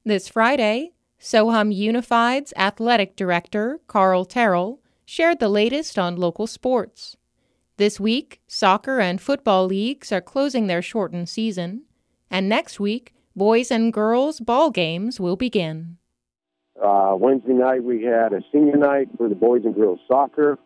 This Friday, Sohum Unified's athletic director, Carl Terrell, shared the latest on local sports. This week, soccer and football leagues are closing their shortened season, and next week, boys and girls ball games will begin. Wednesday night, we had a senior night for the boys and girls soccer,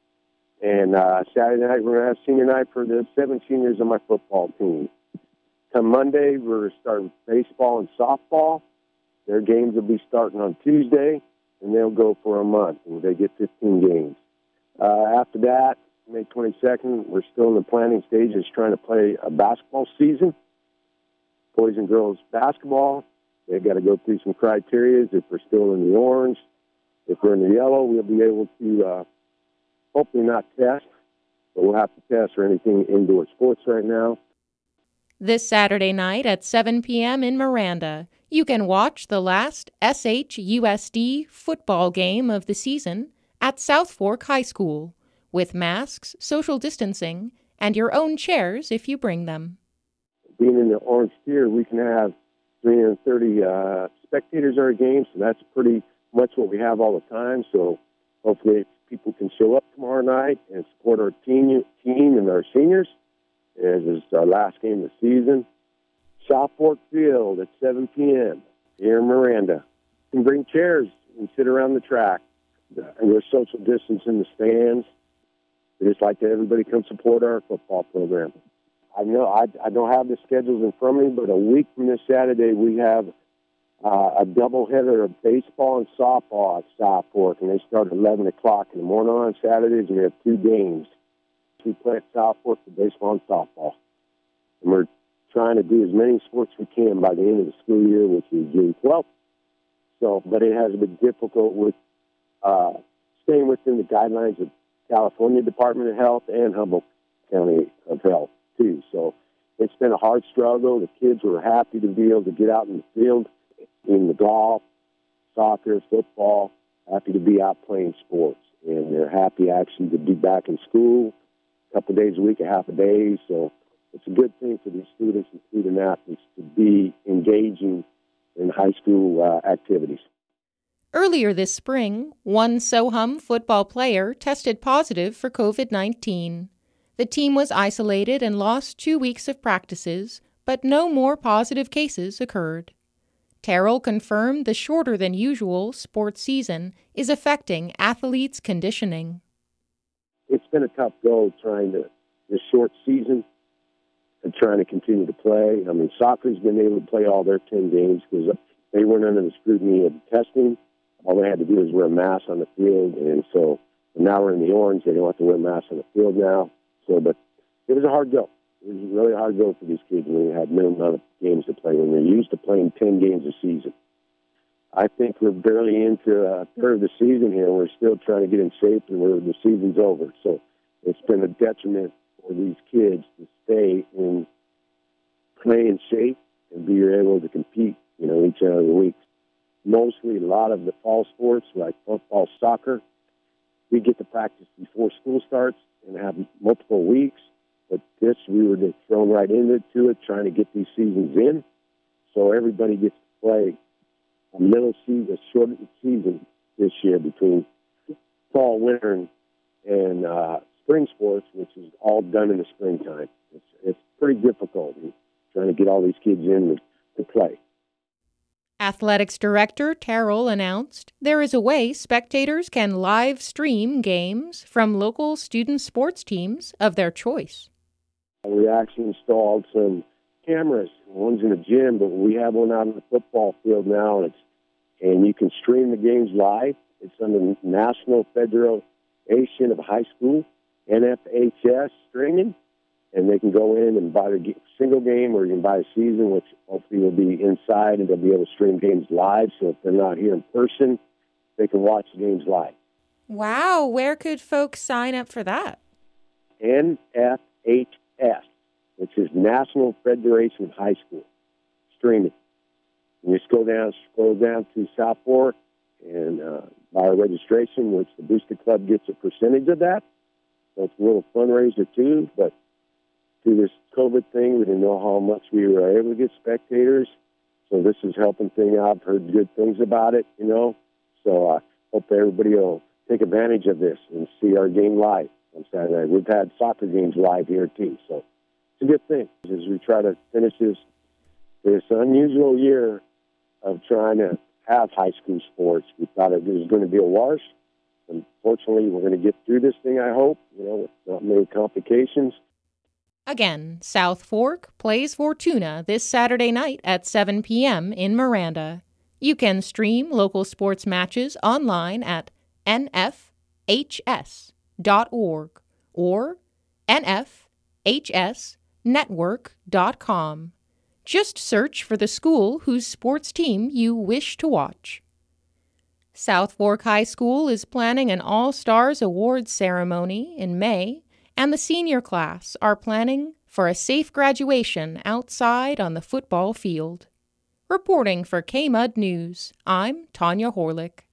and Saturday night, we're going to have senior night for the 7 seniors on my football team. Come Monday, we're starting baseball and softball. Their games will be starting on Tuesday, and they'll go for a month, and they get 15 games. After that, May 22nd, we're still in the planning stages trying to play a basketball season. Boys and girls basketball, they've got to go through some criteria. If we're still in the orange, if we're in the yellow, we'll be able to hopefully not test, but we'll have to test for anything indoor sports right now. This Saturday night at 7 p.m. in Miranda, you can watch the last SHUSD football game of the season at South Fork High School, with masks, social distancing, and your own chairs if you bring them. Being in the orange tier, we can have 330 spectators at our games, so that's pretty much what we have all the time. So hopefully people can show up tomorrow night and support our team and our seniors, as is our last game of the season. South Fork Field at 7 p.m. here in Miranda. You can bring chairs and sit around the track. And there's social distance in the stands. We just like to everybody come support our football program. I know I don't have the schedules in front of me, but a week from this Saturday, we have a doubleheader of baseball and softball at South Fork, and they start at 11 o'clock in the morning on Saturdays, and we have 2 games. We play at South Fork for baseball and softball. And we're trying to do as many sports as we can by the end of the school year, which is June 12th. So, but it has been difficult with staying within the guidelines of California Department of Health and Humboldt County of Health, too. So it's been a hard struggle. The kids were happy to be able to get out in the field, in the golf, soccer, football, happy to be out playing sports. And they're happy actually to be back in school a couple of days a week, a half a day. So it's a good thing for these students and student athletes to be engaging in high school activities. Earlier this spring, one Sohum football player tested positive for COVID-19. The team was isolated and lost 2 weeks of practices, but no more positive cases occurred. Terrell confirmed the shorter-than-usual sports season is affecting athletes' conditioning. It's been a tough go trying to this short season and trying to continue to play. I mean, soccer's been able to play all their 10 games because they weren't under the scrutiny of testing. All they had to do was wear a mask on the field, and so now we're in the orange. They don't have to wear masks on the field now. So, but it was a hard go. It was a really hard go for these kids when they had no amount of games to play, when they're used to playing 10 games a season. I think we're barely into a third of the season here. We're still trying to get in shape, and the season's over. So it's been a detriment for these kids to stay in play in shape and be able to compete, each and every week. Mostly a lot of the fall sports like football, soccer, we get to practice before school starts and have multiple weeks. But this, we were just thrown right into it, trying to get these seasons in. So everybody gets to play a middle season, a short season this year between fall, winter, and spring sports, which is all done in the springtime. It's pretty difficult trying to get all these kids in to play. Athletics Director Terrell announced there is a way spectators can live stream games from local student sports teams of their choice. We actually installed some cameras. One's in the gym, but we have one out on the football field now, and you can stream the games live. It's under the National Federation of High School, NFHS streaming, and they can go in and buy a single game, or you can buy a season, which hopefully will be inside, and they'll be able to stream games live. So if they're not here in person, they can watch the games live. Wow, where could folks sign up for that? NFHS, which is National Federation of High School, streaming. And you scroll down to South Fork and buy a registration, which the Booster Club gets a percentage of that. So it's a little fundraiser too, but through this COVID thing, we didn't know how much we were able to get spectators. So this is helping thing out. I've heard good things about it, So I hope everybody will take advantage of this and see our game live on Saturday. We've had soccer games live here, too. So it's a good thing as we try to finish this unusual year of trying to have high school sports. We thought it was going to be a wash. Unfortunately, we're going to get through this thing, I hope, with not many complications. Again, South Fork plays Fortuna this Saturday night at 7 p.m. in Miranda. You can stream local sports matches online at nfhs.org or nfhsnetwork.com. Just search for the school whose sports team you wish to watch. South Fork High School is planning an All-Stars Awards ceremony in May, and the senior class are planning for a safe graduation outside on the football field. Reporting for KMUD News, I'm Tanya Horlick.